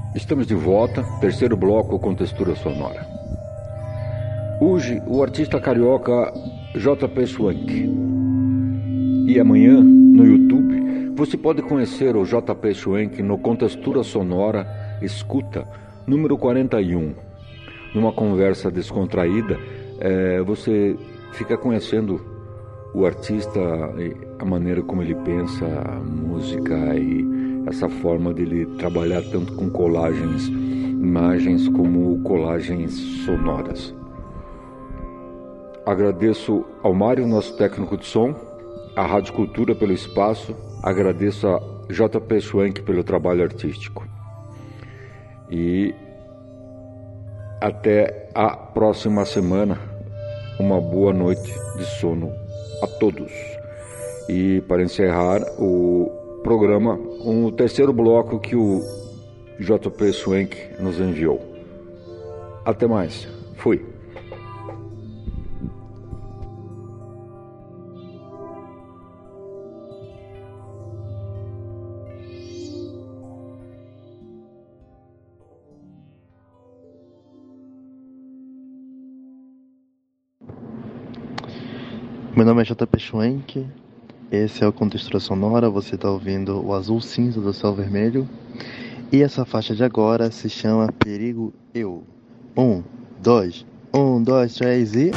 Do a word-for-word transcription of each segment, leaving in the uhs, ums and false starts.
Estamos de volta, terceiro bloco com textura sonora. Hoje, o artista carioca J P Schwenk. E amanhã, no YouTube, você pode conhecer o J P Schwenk no Contextura Sonora Escuta, número quarenta e um. Numa conversa descontraída, é, você fica conhecendo o artista, a maneira como ele pensa a música e essa forma dele trabalhar tanto com colagens, imagens como colagens sonoras. Agradeço ao Mário, nosso técnico de som, à Rádio Cultura pelo espaço, agradeço a J P Schwenk pelo trabalho artístico. E até a próxima semana. Uma boa noite de sono a todos. E para encerrar o programa, um terceiro bloco que o J P Schwenk nos enviou. Até mais. Fui. Meu nome é J P Schwenk, esse é o Contextura Sonora, você está ouvindo o azul cinza do céu vermelho. E essa faixa de agora se chama Perigo Eu. Um, dois, um, dois, três e...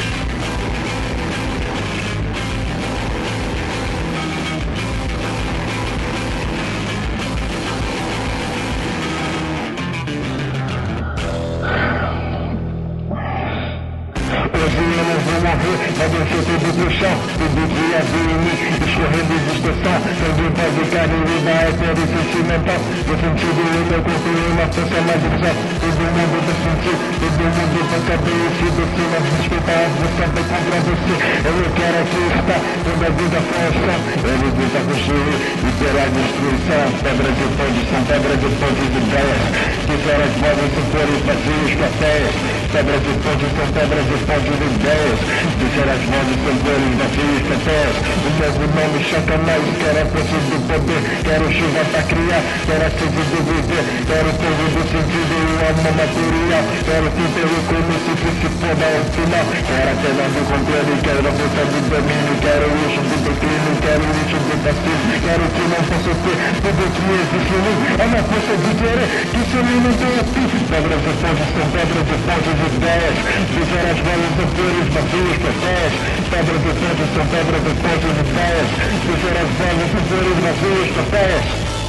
Vai descer tudo pro chão, tudo que havia em mim, escorrendo de extensão. Também pode cair e dar éter sentimental. Eu senti no meu corpo uma força mais visão. Todo mundo vai sentir, todo mundo vai saber esse descer. Mas respeitar você vai contra você. Eu quero aqui estar, quando a vida for ação. Ele tenta construir e terá destruição. Pedras de ponte são pedras de ponte de ideias. Que horas podem ser cores vazios, plateias. Pedras de ponte são pedras de ponte de ideias. As mãos são cores vazios, cafés. O novo nome choca mais. Quero a força do poder. Quero chuva pra criar. Quero a sede do viver. Quero o povo do sentido e o amor material. Quero que pelo começo que se foda ao final. Quero a pena do controle. Quero a força do domínio. Quero o lixo do declínio. Quero o lixo do fascismo. Quero que não posso ter tudo que existe em mim. É uma força de querer que se mim não tem fim. Pedras de ponte são pedras de ponte de ideias. Dizer as vozes são cores vazios, cafés. Pedras de ponte são pedras de ponte de ideias. Dizer as vozes são cores vazios, cafés.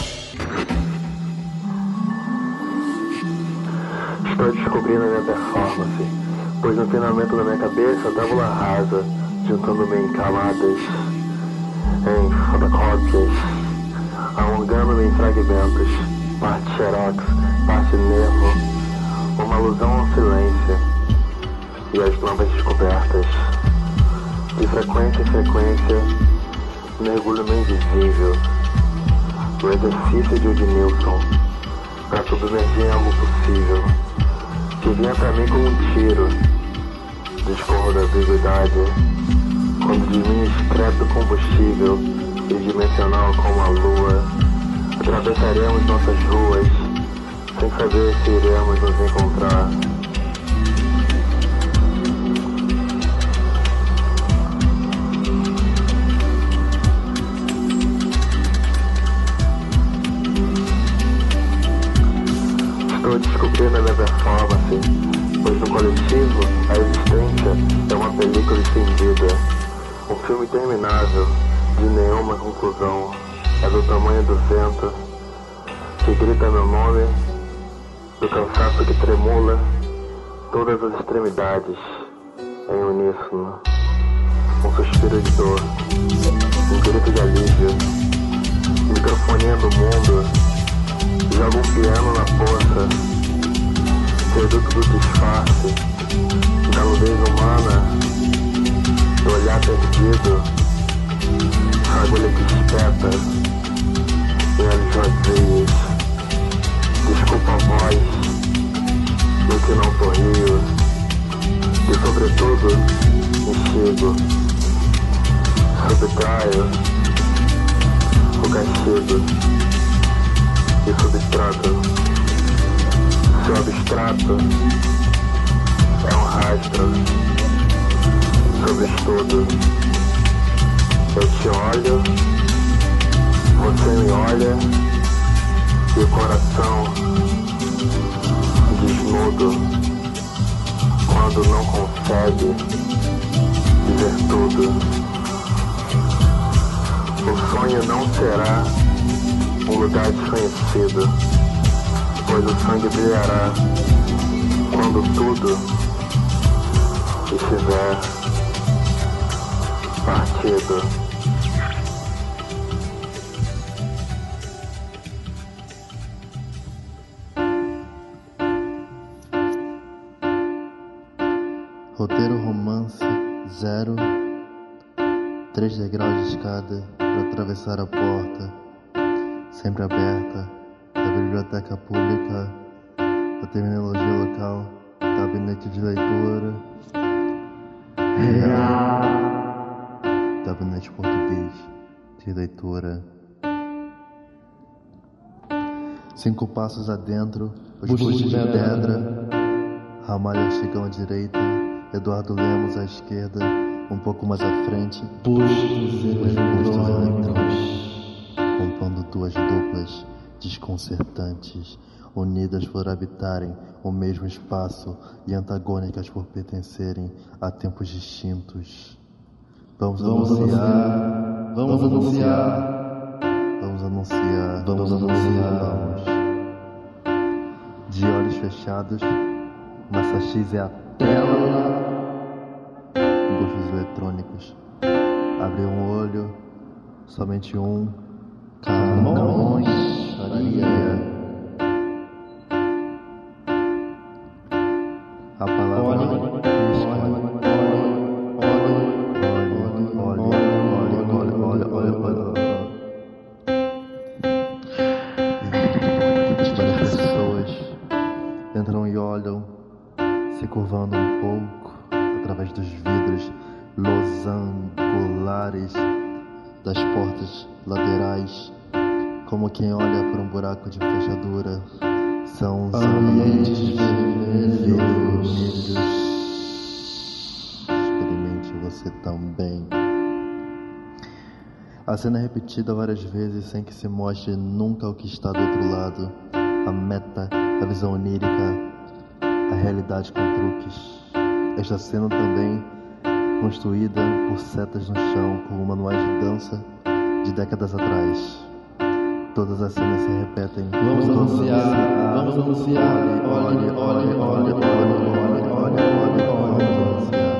Estou descobrindo a minha performance, pois no treinamento da minha cabeça a tábula rasa, juntando-me em camadas, em fotocópias, alongando-me em fragmentos, parte xerox, parte nervo, uma alusão ao silêncio e às novas descobertas. De frequência em frequência, mergulho no invisível, o exercício de Udnilson, para submergir em algo possível, que vinha pra mim como um tiro. Discorro da ambiguidade, quando de mim excreto combustível, tridimensional como a lua, atravessaremos nossas ruas, sem saber se iremos nos encontrar. Estou descobrindo a minha performance, pois no coletivo a existência é uma película estendida, um filme interminável, de nenhuma conclusão, é do tamanho do vento, que grita meu nome, do cansaço que tremula, todas as extremidades, em uníssono, um suspiro de dor, um grito de alívio, microfonia do mundo. Joga um piano na poça, reduto do disfarce, da nudez humana, do olhar perdido, agulha que espeta, em olhos vazios. Desculpa a voz, do que não sorrio, e sobretudo, enxergo, subtraio o castigo. E subtrato que o abstrato é um rastro sobre estudo. Eu te olho, você me olha, e o coração desnudo quando não consegue dizer tudo. O sonho não será um lugar desconhecido, pois o sangue brilhará quando tudo estiver partido. Roteiro romance zero, três degraus de escada para atravessar a porta, sempre aberta, da biblioteca pública, a terminologia local, gabinete de leitura, real, gabinete português de leitura. Cinco passos adentro, os bustos de pedra, Ramalho chegam à direita, Eduardo Lemos à esquerda, um pouco mais à frente, bustos eletrônicos, compondo duas duplas desconcertantes, unidas por habitarem o mesmo espaço e antagônicas por pertencerem a tempos distintos. Vamos, vamos anunciar, vamos anunciar, vamos anunciar, vamos anunciar, vamos. De olhos fechados, massa X é a tela. Bustos eletrônicos. Abre um olho, somente um. Camões, faria. A palavra olhe, olhe, olhe, olhe, olhe, olhe, olhe. Várias pessoas entram e olham, se curvando um pouco através dos vidros losangulares das portas laterais, como quem olha por um buraco de fechadura. São os ambientes vermelhos. Experimente você também. A cena é repetida várias vezes sem que se mostre nunca o que está do outro lado. A meta, a visão onírica, a realidade com truques. Esta cena também construída por setas no chão, como manuais de dança de décadas atrás. Todas as cenas se repetem. Vamos anunciar, vamos anunciar. Olhe, olhe, olhe, olhe, olhe, olhe, olhe, olhe, vamos anunciar.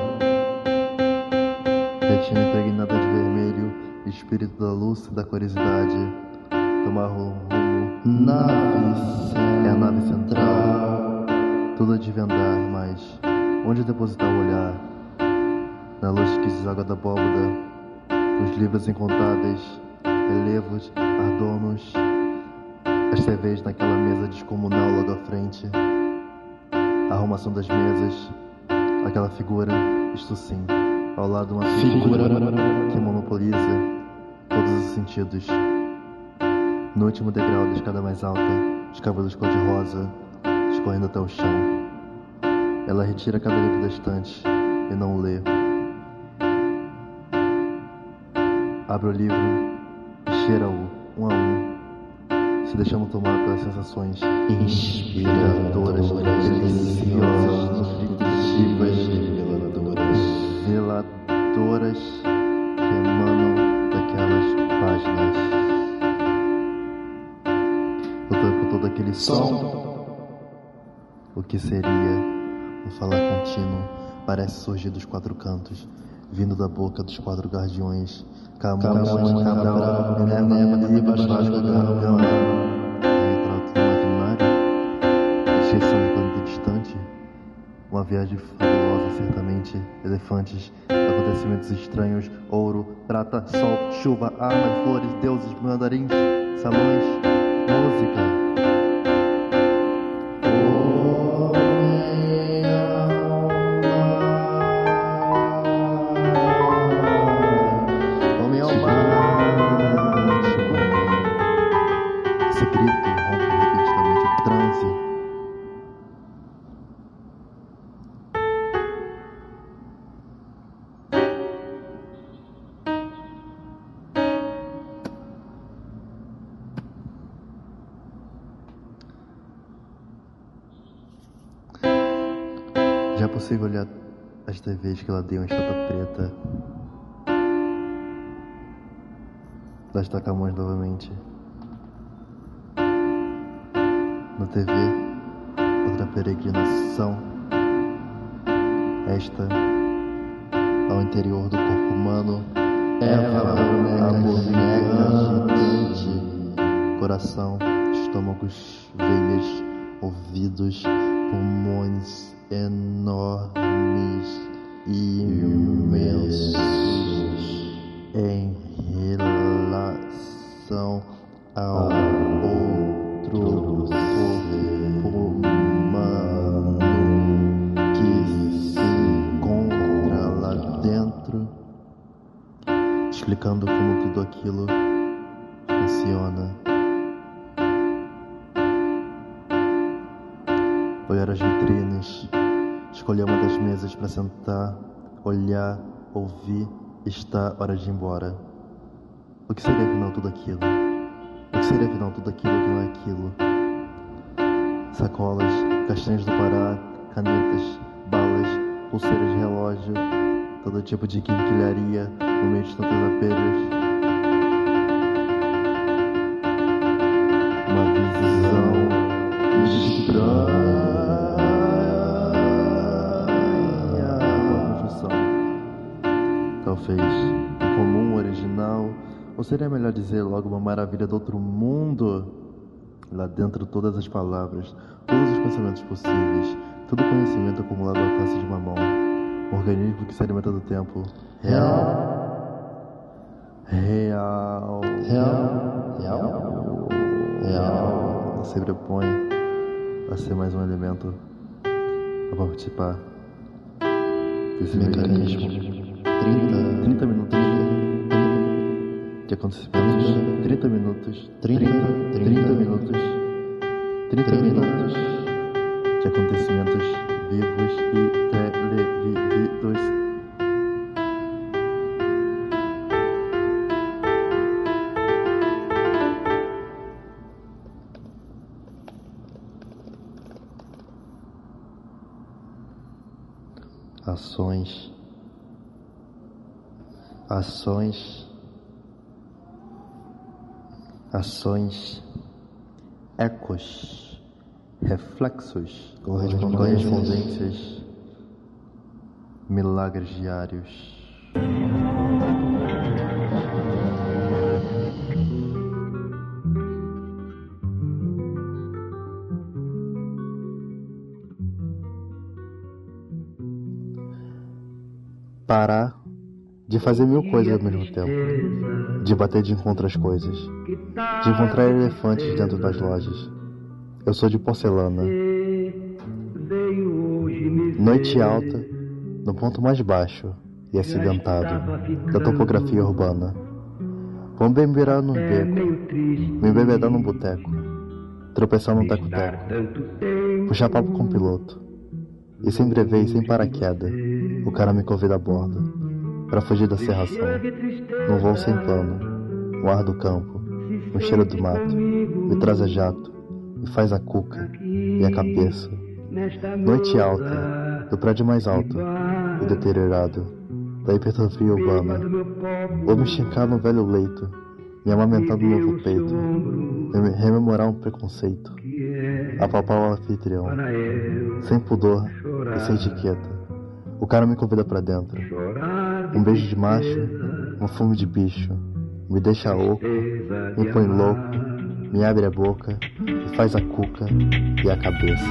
Retina impregnada de vermelho, espírito da luz e da curiosidade. Tomar rumo. Nave é a nave central. Tudo de vendar, mas onde depositar o olhar? Na luz que se joga da abóbada, os livros incontáveis, relevos, adornos, as T Vs naquela mesa descomunal logo à frente, a arrumação das mesas, aquela figura, isto sim, ao lado uma figura que monopoliza todos os sentidos. No último degrau da escada mais alta, os cabelos cor-de-rosa escorrendo até o chão. Ela retira cada livro da estante e não lê. Abre o livro e cheira-o, um a um, se deixando tomar pelas sensações inspiradoras, deliciosas, nutritivas, reveladoras, veladoras que emanam daquelas páginas. Lutando por todo aquele som, o que seria um falar contínuo parece surgir dos quatro cantos, vindo da boca dos quatro guardiões. Camões, Cabral, Minerva, Libas, Vasco, Gama, retrato imaginário, exceção em planeta distante, uma viagem fabulosa, certamente, elefantes, acontecimentos estranhos, ouro, prata, sol, chuva, armas, flores, deuses, mandarins, salões, música. Já é possível olhar as T Vs que ladeiam a estátua preta. Das Takamões novamente. Na T V, outra peregrinação. Esta, ao interior do corpo humano, Eva, a boneca gigante. Coração, estômagos, veias, ouvidos, pulmões enormes e imensos em relação ao outro corpo humano que se encontra lá dentro, explicando como tudo aquilo funciona. Olhar as vitrines, escolher uma das mesas para sentar, olhar, ouvir, está hora de ir embora. O que seria afinal tudo aquilo? O que seria afinal tudo aquilo que não é aquilo? Sacolas, castanhas do Pará, canetas, balas, pulseiras de relógio, todo tipo de quinquilharia no meio de tantos apelhos. Uma visão estranha. Talvez o comum, original, ou seria melhor dizer logo uma maravilha do outro mundo? Lá dentro todas as palavras, todos os pensamentos possíveis, todo conhecimento acumulado ao alcance de uma mão. Um organismo que se alimenta do tempo. Real. Real. Real. Real. Real. Se propõe a ser mais um elemento a participar desse mecanismo. trinta, trinta minutos de acontecimentos, trinta minutos, trinta, trinta minutos, trinta minutos de acontecimentos vivos e televividos. Ações. Ações, ações, ecos, reflexos, correspondências, milagres diários. Parar de fazer mil coisas ao mesmo tempo, de bater de encontro às coisas, de encontrar elefantes dentro das lojas. Eu sou de porcelana. Noite alta, no ponto mais baixo e acidentado da topografia urbana. Vou me embebedar num beco, me embebedar num boteco, tropeçar num teco-teco, puxar papo com o piloto. E sem brevê e sem paraquedas, o cara me convida a bordo. Para fugir da serração, num voo sem plano, o ar do campo, o cheiro do mato, me traz a jato, me faz a cuca e a cabeça. Noite alta, do prédio mais alto e deteriorado, da hipertrofia urbana. Vou me esticar no velho leito, me amamentar no novo peito, rememorar um preconceito, apalpar o anfitrião, sem pudor e sem etiqueta. O cara me convida pra dentro. Um beijo de macho, uma fome de bicho. Me deixa louco, me põe louco, me abre a boca, me faz a cuca e a cabeça.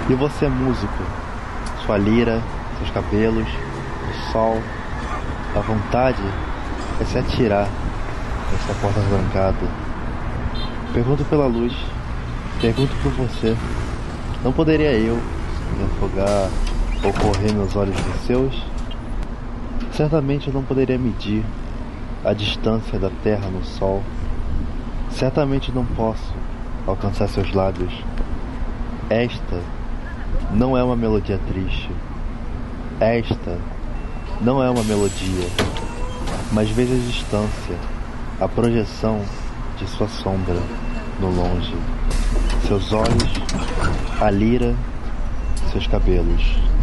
E você, músico, sua lira, seus cabelos, o sol, a vontade é se atirar nessa porta trancada. Pergunto pela luz, pergunto por você. Não poderia eu me afogar ou correr meus olhos nos seus? Certamente eu não poderia medir a distância da terra no sol. Certamente não posso alcançar seus lábios. Esta não é uma melodia triste. Esta não é uma melodia. Mas veja a distância, a projeção de sua sombra no longe. Seus olhos, a lira, seus cabelos.